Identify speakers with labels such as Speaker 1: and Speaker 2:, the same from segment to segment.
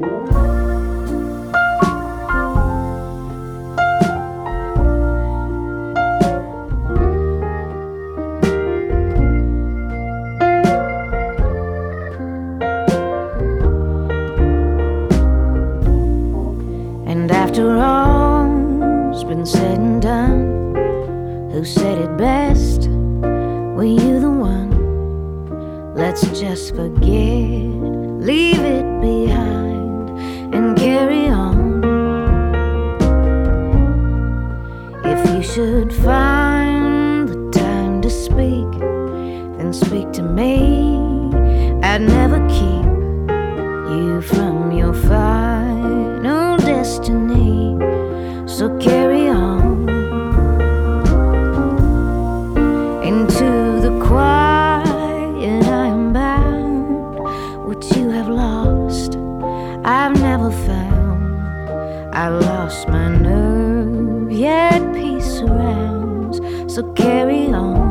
Speaker 1: And after all's been said and done, who said it best? Were you the one? Let's just forget, leave it behind, and carry on. If you should find the time to speak, then speak to me. I'd never keep you from your final destiny, so carry on. Into the quiet I am bound. What you have lost, I've never found. I lost my nerve, yet peace surrounds, so carry on.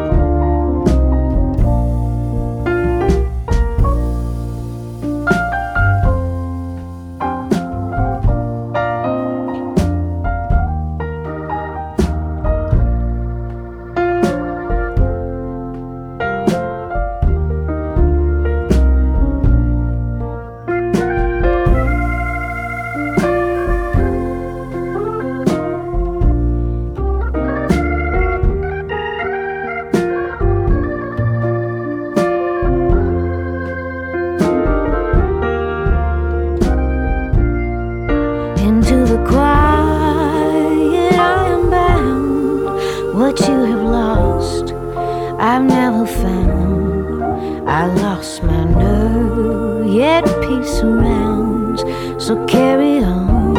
Speaker 1: Into the quiet I am bound. What you have lost, I've never found. I lost my nerve, yet peace surrounds, so carry on.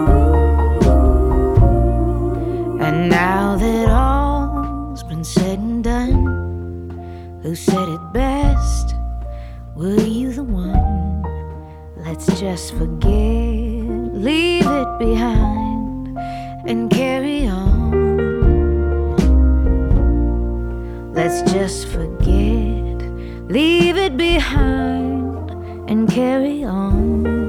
Speaker 1: And now that all's been said and done, who said it best? Were you the one? Let's just forget, leave it behind, and carry on. Let's just forget, leave it behind, and carry on.